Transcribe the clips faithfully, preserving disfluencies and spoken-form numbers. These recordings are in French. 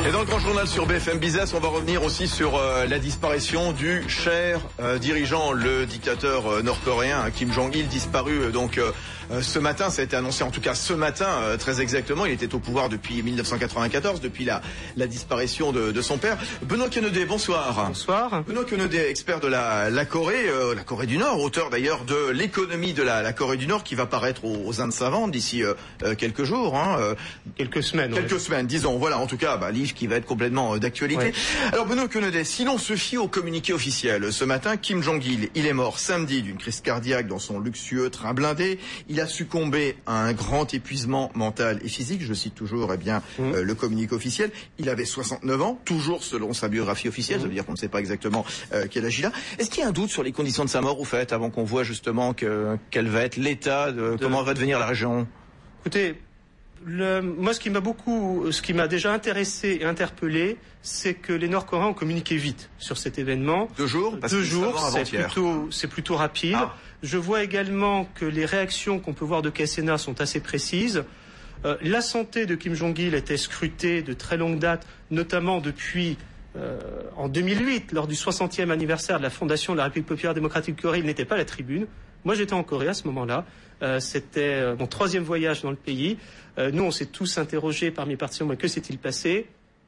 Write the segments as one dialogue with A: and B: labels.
A: Et dans le grand journal sur B F M Business, on va revenir aussi sur euh, la disparition du cher euh, dirigeant, le dictateur euh, nord-coréen Kim Jong-il, disparu euh, donc euh, ce matin. Ça a été annoncé en tout cas ce matin, euh, très exactement. Il était au pouvoir depuis mille neuf cent quatre-vingt-quatorze, depuis la, la disparition de, de son père. Benoît Quenedé, bonsoir.
B: Bonsoir.
A: Benoît Quenedé, expert de la, la Corée, euh, la Corée du Nord, auteur d'ailleurs de l'économie de la, la Corée du Nord, qui va paraître aux, aux Indes savantes d'ici euh, euh, quelques jours. Hein, euh,
B: quelques semaines.
A: Quelques ouais. semaines, disons. Voilà, en tout cas, bah, livre qui va être complètement euh, d'actualité. Ouais. Alors Benoît Quenedé, si l'on se fie au communiqué officiel, ce matin, Kim Jong-il, il est mort samedi d'une crise cardiaque dans son luxueux train blindé. Il a succombé à un grand épuisement mental et physique. Je cite toujours, eh bien, mmh. euh, le communiqué officiel. Il avait soixante-neuf ans, toujours selon sa biographie officielle. Mmh. Ça veut dire qu'on ne sait pas exactement euh, quel âge il a. Est-ce qu'il y a un doute sur les conditions de sa mort, au fait, avant qu'on voit justement que, quel va être l'état, de, de... comment va devenir la région?
B: Écoutez, le, moi, ce qui m'a beaucoup, ce qui m'a déjà intéressé et interpellé, c'est que les Nord-Coréens ont communiqué vite sur cet événement.
A: Deux jours, parce
B: Deux jours, c'est plutôt, c'est plutôt rapide. Ah. Je vois également que les réactions qu'on peut voir de Cassena sont assez précises. Euh, la santé de Kim Jong-il était scrutée de très longue date, notamment depuis euh, en deux mille huit, lors du soixantième anniversaire de la fondation de la République populaire démocratique de Corée. Il n'était pas à la tribune. Moi, j'étais en Corée à ce moment-là. Euh, c'était euh, mon troisième voyage dans le pays. Euh, nous, on s'est tous interrogés parmi les participants, mais que s'est-il passé?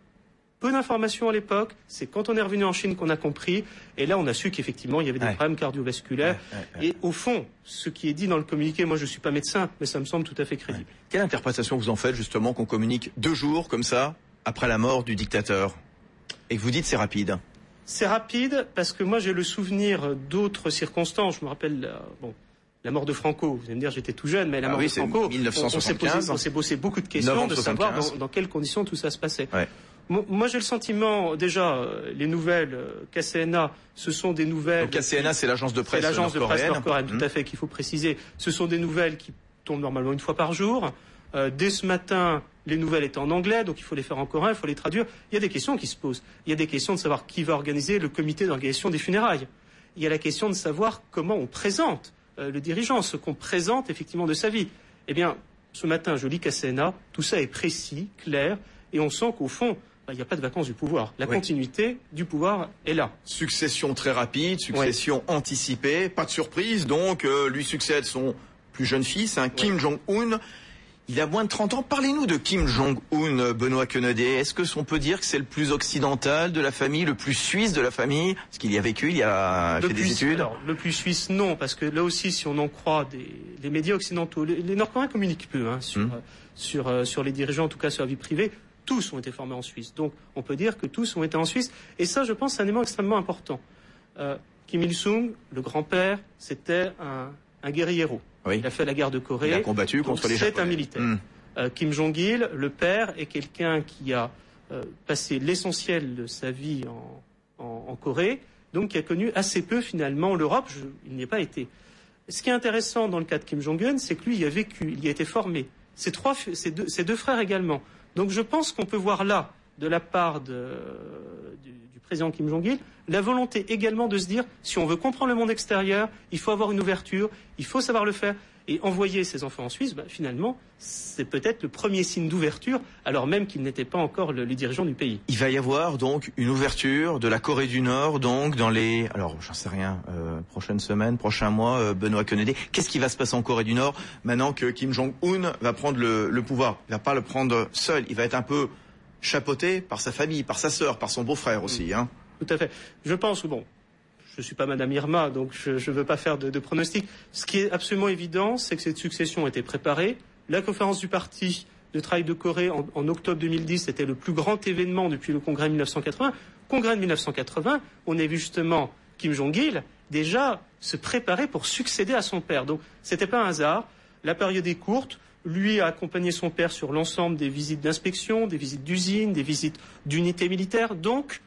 B: Peu d'informations à l'époque. C'est quand on est revenu en Chine qu'on a compris. Et là, on a su qu'effectivement, il y avait des ouais. problèmes cardiovasculaires. Ouais, ouais, ouais. Et au fond, ce qui est dit dans le communiqué, moi, je ne suis pas médecin, mais ça me semble tout à fait crédible.
A: Ouais. Quelle interprétation vous en faites, justement, qu'on communique deux jours, comme ça, après la mort du dictateur? Et que vous dites c'est rapide?
B: C'est rapide parce que moi, j'ai le souvenir d'autres circonstances. Je me rappelle, euh, bon... la mort de Franco, vous allez me dire j'étais tout jeune, mais la
A: ah
B: mort
A: oui,
B: de Franco,
A: mille neuf cent soixante-quinze,
B: on s'est posé, posé beaucoup de questions de savoir dans, dans quelles conditions tout ça se passait. Ouais. Moi j'ai le sentiment, déjà, les nouvelles K C N A, ce sont des nouvelles...
A: Donc K C N A, c'est l'agence de presse
B: nord-coréenne. C'est l'agence de presse nord-coréenne,
A: mmh.
B: tout à fait, qu'il faut préciser. Ce sont des nouvelles qui tombent normalement une fois par jour. Euh, dès ce matin, les nouvelles étaient en anglais, donc il faut les faire en coréen, il faut les traduire. Il y a des questions qui se posent. Il y a des questions de savoir qui va organiser le comité d'organisation des funérailles. Il y a la question de savoir comment on présente le dirigeant, ce qu'on présente effectivement de sa vie. Eh bien, ce matin, je lis K C N A, tout ça est précis, clair, et on sent qu'au fond, il n'y a pas de vacances du pouvoir. La oui. continuité du pouvoir est là.
A: Succession très rapide, succession oui. anticipée, pas de surprise, donc euh, lui succède son plus jeune fils, hein, Kim oui. Jong-un. Il a moins de trente ans. Parlez-nous de Kim Jong-un, Benoît Quenedé. Est-ce que on peut dire que c'est le plus occidental de la famille, le plus suisse de la famille? Parce qu'il y a vécu, il y a
B: le
A: fait
B: plus,
A: des études.
B: Alors, le plus suisse, non, parce que là aussi, si on en croit des, les médias occidentaux, les, les Nord-Coréens communiquent peu hein, sur, mmh. sur, euh, sur les dirigeants, en tout cas sur la vie privée. Tous ont été formés en Suisse. Donc, on peut dire que tous ont été en Suisse. Et ça, je pense, c'est un élément extrêmement important. Euh, Kim Il-sung, le grand-père, c'était un, un guerriero. Oui. Il a fait la guerre de Corée.
A: Il a combattu contre les Japonais.
B: C'est un militaire. Mmh. Euh, Kim Jong-il, le père, est quelqu'un qui a euh, passé l'essentiel de sa vie en, en, en Corée, donc qui a connu assez peu finalement l'Europe. Je, il n'y a pas été. Ce qui est intéressant dans le cas de Kim Jong-un, c'est que lui y a vécu, il y a été formé. Ses, trois, ses, deux, ses deux frères également. Donc je pense qu'on peut voir là, de la part de, du, du président Kim Jong-il, la volonté également de se dire, si on veut comprendre le monde extérieur, il faut avoir une ouverture, il faut savoir le faire. Et envoyer ses enfants en Suisse, bah, finalement, c'est peut-être le premier signe d'ouverture, alors même qu'il n'était pas encore le, le dirigeant du pays.
A: Il va y avoir donc une ouverture de la Corée du Nord, donc dans les, alors j'en sais rien, euh, prochaines semaines, prochains mois, euh, Benoît Quenedé. Qu'est-ce qui va se passer en Corée du Nord maintenant que Kim Jong-un va prendre le, le pouvoir? Il va pas le prendre seul, il va être un peu chapeauté par sa famille, par sa sœur, par son beau-frère aussi. Mmh. Hein.
B: Tout à fait. Je pense, bon... Je ne suis pas Madame Irma, donc je ne veux pas faire de, de pronostic. Ce qui est absolument évident, c'est que cette succession a été préparée. La conférence du parti de travail de Corée en, en octobre deux mille dix, c'était le plus grand événement depuis le congrès de mille neuf cent quatre-vingts. Congrès de mille neuf cent quatre-vingts, on a vu justement Kim Jong-il déjà se préparer pour succéder à son père. Donc ce n'était pas un hasard. La période est courte. Lui a accompagné son père sur l'ensemble des visites d'inspection, des visites d'usines, des visites d'unités militaires. Donc,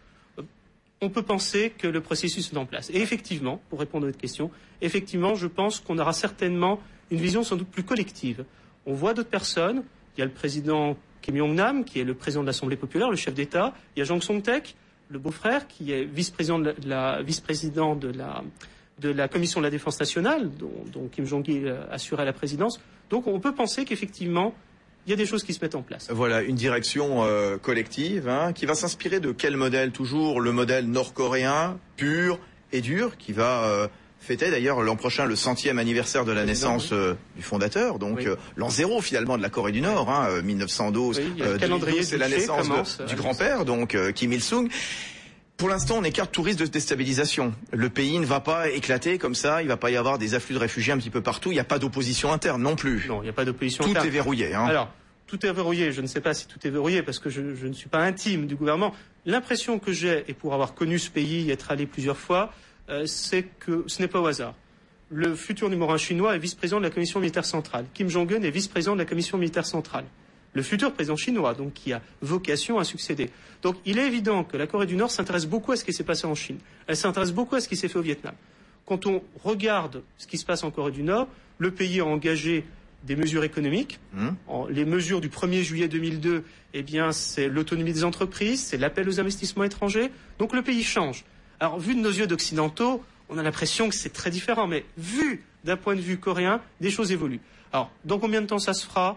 B: on peut penser que le processus est en place. Et effectivement, pour répondre à votre question, effectivement, je pense qu'on aura certainement une vision sans doute plus collective. On voit d'autres personnes. Il y a le président Kim Jong-nam, qui est le président de l'Assemblée populaire, le chef d'État. Il y a Jang Song-taek, le beau-frère, qui est vice-président de la, vice-président de la, de la Commission de la Défense nationale, dont, dont Kim Jong-il assurait la présidence. Donc on peut penser qu'effectivement, il y a des choses qui se mettent en place.
A: Voilà, une direction euh, collective hein, qui va s'inspirer de quel modèle? Toujours le modèle nord-coréen, pur et dur, qui va euh, fêter d'ailleurs l'an prochain le centième anniversaire de la naissance euh, du fondateur, donc oui. euh, l'an zéro finalement de la Corée du Nord, hein, euh, mille neuf cent douze,
B: oui, euh, c'est
A: la naissance de, du grand-père, donc euh, Kim Il-sung. Pour l'instant, on écarte tout risque de déstabilisation. Le pays ne va pas éclater comme ça, il ne va pas y avoir des afflux de réfugiés un petit peu partout, il n'y a pas d'opposition interne non plus.
B: Non, il n'y a pas d'opposition
A: interne.
B: Tout
A: est verrouillé. Hein.
B: Alors, tout est verrouillé, je ne sais pas si tout est verrouillé parce que je, je ne suis pas intime du gouvernement. L'impression que j'ai, et pour avoir connu ce pays, y être allé plusieurs fois, euh, c'est que ce n'est pas au hasard. Le futur numéro un chinois est vice-président de la Commission militaire centrale. Kim Jong-un est vice-président de la Commission militaire centrale. Le futur président chinois, donc qui a vocation à succéder. Donc il est évident que la Corée du Nord s'intéresse beaucoup à ce qui s'est passé en Chine. Elle s'intéresse beaucoup à ce qui s'est fait au Vietnam. Quand on regarde ce qui se passe en Corée du Nord, le pays a engagé des mesures économiques. Mmh. En, les mesures du premier juillet deux mille deux, eh bien, c'est l'autonomie des entreprises, c'est l'appel aux investissements étrangers. Donc le pays change. Alors, vu de nos yeux d'occidentaux, on a l'impression que c'est très différent. Mais vu d'un point de vue coréen, des choses évoluent. Alors, dans combien de temps ça se fera?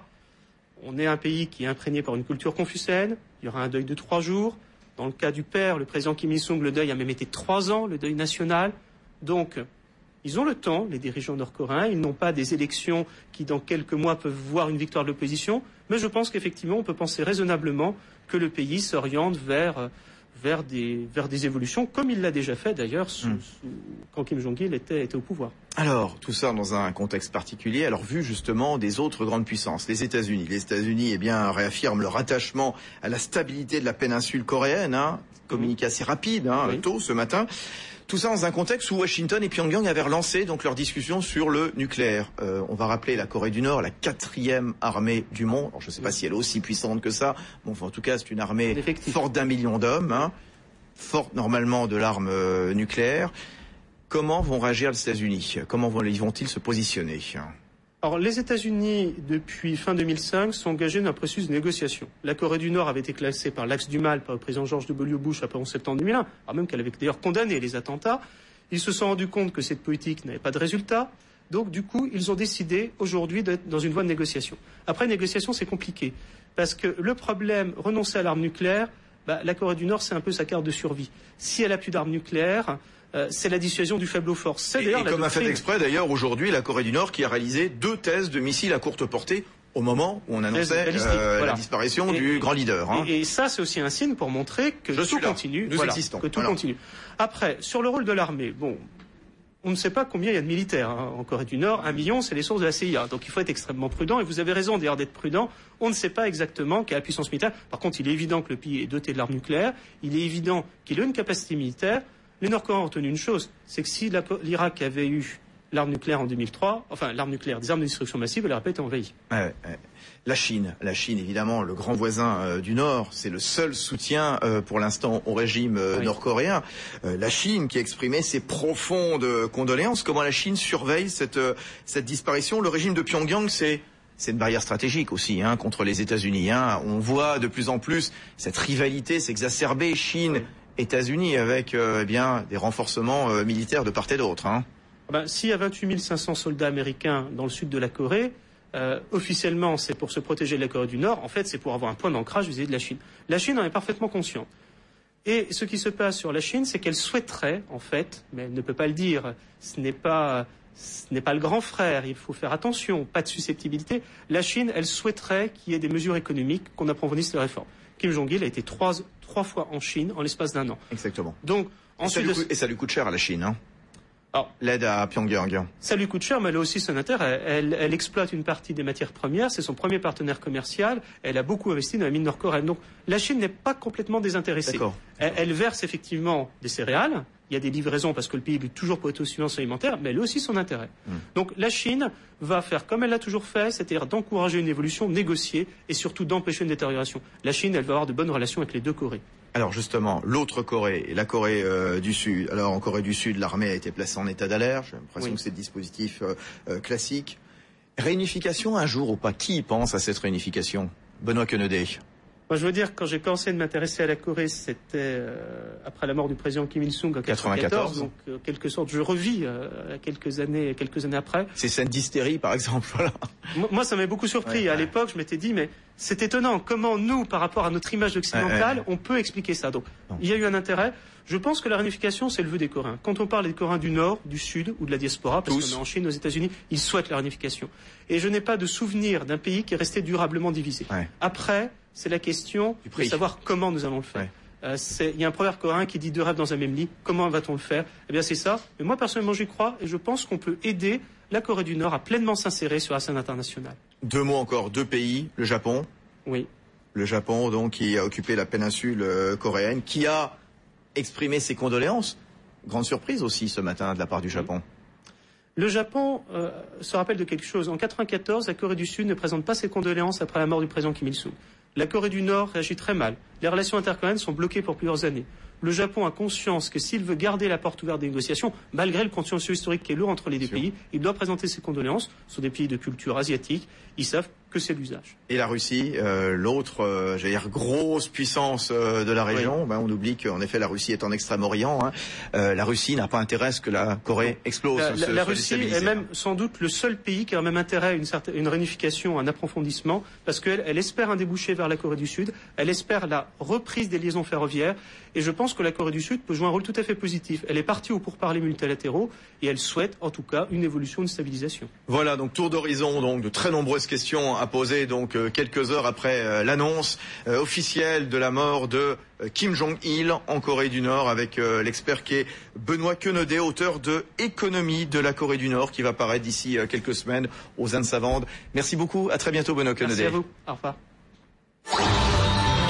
B: On est un pays qui est imprégné par une culture confucéenne. Il y aura un deuil de trois jours. Dans le cas du père, le président Kim Il-sung, le deuil a même été trois ans, le deuil national. Donc, ils ont le temps, les dirigeants nord-coréens. Ils n'ont pas des élections qui, dans quelques mois, peuvent voir une victoire de l'opposition. Mais je pense qu'effectivement, on peut penser raisonnablement que le pays s'oriente vers, vers, des, vers des évolutions, comme il l'a déjà fait d'ailleurs sous, mmh. sous, quand Kim Jong-il était, était au pouvoir.
A: Alors, tout ça dans un contexte particulier, alors vu justement des autres grandes puissances, les États-Unis. Les États-Unis, eh bien, réaffirment leur attachement à la stabilité de la péninsule coréenne, hein, communiqué assez rapide, hein, oui. tôt ce matin. Tout ça dans un contexte où Washington et Pyongyang avaient relancé donc leur discussion sur le nucléaire. Euh, on va rappeler la Corée du Nord, la quatrième armée du monde. Alors, je ne sais pas si elle est aussi puissante que ça. Bon, enfin, en tout cas, c'est une armée forte d'un million d'hommes, hein, forte normalement de l'arme euh, nucléaire. Comment vont réagir les États-Unis? Comment vont-ils se positionner?
B: Alors, les États-Unis, depuis fin deux mille cinq, sont engagés dans un processus de négociation. La Corée du Nord avait été classée par l'axe du mal par le président George W. Bush après onze septembre deux mille un, alors même qu'elle avait d'ailleurs condamné les attentats. Ils se sont rendus compte que cette politique n'avait pas de résultat. Donc, du coup, ils ont décidé aujourd'hui d'être dans une voie de négociation. Après, négociation, c'est compliqué. Parce que le problème, renoncer à l'arme nucléaire, bah, la Corée du Nord, c'est un peu sa carte de survie. Si elle n'a plus d'armes nucléaires, Euh, c'est la dissuasion du faible aux forces. C'est
A: et, et comme a fait exprès d'ailleurs aujourd'hui la Corée du Nord qui a réalisé deux tests de missiles à courte portée au moment où on annonçait euh, voilà. la disparition et, du grand leader. Hein.
B: Et, et ça c'est aussi un signe pour montrer que
A: Je
B: tout
A: là.
B: continue.
A: Nous
B: voilà,
A: existons.
B: Que tout
A: voilà.
B: continue. Après, sur le rôle de l'armée, bon, on ne sait pas combien il y a de militaires hein, en Corée du Nord. Un million, c'est les sources de la C I A. Donc il faut être extrêmement prudent. Et vous avez raison d'ailleurs d'être prudent. On ne sait pas exactement quelle est la puissance militaire. Par contre, il est évident que le pays est doté de l'arme nucléaire. Il est évident qu'il a une capacité militaire. Les Nord-Coréens ont retenu une chose, c'est que si l'Irak avait eu l'arme nucléaire en deux mille trois, enfin l'arme nucléaire, des armes de destruction massive, elle n'aurait pas été envahie.
A: Ouais, ouais. La Chine, la Chine évidemment, le grand voisin euh, du Nord, c'est le seul soutien euh, pour l'instant au régime euh, oui. nord-coréen. Euh, la Chine qui a exprimé ses profondes condoléances. Comment la Chine surveille cette, euh, cette disparition? Le régime de Pyongyang, c'est... C'est une barrière stratégique aussi hein, contre les États-Unis. Hein. On voit de plus en plus cette rivalité s'exacerber Chine, États-Unis avec euh, eh bien des renforcements euh, militaires de part et d'autre. Hein.
B: Ben, s'il y a vingt-huit mille cinq cents soldats américains dans le sud de la Corée, euh, officiellement c'est pour se protéger de la Corée du Nord. En fait, c'est pour avoir un point d'ancrage vis-à-vis de la Chine. La Chine en est parfaitement consciente. Et ce qui se passe sur la Chine, c'est qu'elle souhaiterait, en fait, mais elle ne peut pas le dire, ce n'est pas... Ce n'est pas le grand frère, il faut faire attention, pas de susceptibilité. La Chine, elle souhaiterait qu'il y ait des mesures économiques, qu'on approfondisse les réformes. Kim Jong-il a été trois, trois fois en Chine en l'espace d'un an.
A: Exactement.
B: Donc, ensuite
A: et, ça lui coûte, et ça lui coûte cher à la Chine, hein.
B: Alors,
A: l'aide à Pyongyang.
B: Ça lui coûte cher, mais elle a aussi son intérêt. Elle, elle, elle exploite une partie des matières premières, c'est son premier partenaire commercial. Elle a beaucoup investi dans la mine nord-coréenne. Donc, la Chine n'est pas complètement désintéressée.
A: D'accord.
B: Elle, elle verse effectivement des céréales. Il y a des livraisons parce que le pays lutte toujours pour l'autasuffisance alimentaire, mais elle a aussi son intérêt. Mmh. Donc la Chine va faire comme elle l'a toujours fait, c'est-à-dire d'encourager une évolution, négocier et surtout d'empêcher une détérioration. La Chine, elle va avoir de bonnes relations avec les deux Corées.
A: Alors justement, l'autre Corée, la Corée euh, du Sud. Alors en Corée du Sud, l'armée a été placée en état d'alerte. J'ai l'impression oui. que c'est le dispositif euh, euh, classique. Réunification un jour ou pas? Qui pense à cette réunification? Benoît Quenedé.
B: Moi, je veux dire, quand j'ai commencé de m'intéresser à la Corée, c'était euh, après la mort du président Kim Il-sung en quatre-vingt-quatorze. Donc, en euh, quelque sorte, je revis euh, quelques années, quelques années après.
A: Ces scènes d'hystérie, par exemple, voilà.
B: Moi, ça m'a beaucoup surpris. Ouais, à ouais. l'époque, je m'étais dit, mais c'est étonnant comment nous, par rapport à notre image occidentale, ouais, ouais. on peut expliquer ça. Donc, non. il y a eu un intérêt. Je pense que la réunification, c'est le vœu des Coréens. Quand on parle des Coréens du Nord, du Sud ou de la diaspora, parce qu'on est en Chine, aux États-Unis, ils souhaitent la réunification. Et je n'ai pas de souvenir d'un pays qui est resté durablement divisé. Ouais. Après, c'est la question de savoir comment nous allons le faire. Ouais. Euh, il y a un proverbe coréen qui dit deux rêves dans un même lit. Comment va-t-on le faire? Eh bien, c'est ça. Mais moi, personnellement, j'y crois et je pense qu'on peut aider la Corée du Nord à pleinement s'insérer sur la scène internationale.
A: Deux mots encore, deux pays, le Japon.
B: Oui.
A: Le Japon, donc, qui a occupé la péninsule euh, coréenne, qui a exprimé ses condoléances. Grande surprise aussi ce matin de la part du Japon.
B: Le Japon euh, se rappelle de quelque chose. En quatre-vingt-quatorze, la Corée du Sud ne présente pas ses condoléances après la mort du président Kim Il-sung. La Corée du Nord réagit très mal. Les relations intercoréennes sont bloquées pour plusieurs années. Le Japon a conscience que s'il veut garder la porte ouverte des négociations, malgré le contentieux historique qui est lourd entre les deux pays, il doit présenter ses condoléances. Ce sont des pays de culture asiatique. Ils savent que c'est l'usage.
A: Et la Russie, euh, l'autre, euh, j'allais dire, grosse puissance euh, de la région, oui. ben, on oublie qu'en effet la Russie est en Extrême-Orient. Hein. Euh, la Russie n'a pas intérêt à ce que la Corée explose.
B: La, la, se, la Russie est même sans doute le seul pays qui a même intérêt à une, certaine, une réunification, un approfondissement, parce qu'elle elle espère un débouché vers la Corée du Sud, elle espère la reprise des liaisons ferroviaires, et je pense que la Corée du Sud peut jouer un rôle tout à fait positif. Elle est partie au pourparlers multilatéraux, et elle souhaite en tout cas une évolution, une stabilisation.
A: Voilà, donc tour d'horizon, donc de très nombreuses questions à poser, donc euh, quelques heures après euh, l'annonce euh, officielle de la mort de euh, Kim Jong-il en Corée du Nord, avec euh, l'expert qui est Benoît Quenaudet, auteur de Économie de la Corée du Nord, qui va paraître d'ici euh, quelques semaines aux Indes Savantes. Merci beaucoup, à très bientôt Benoît Quenaudet.
B: Merci à vous, au revoir.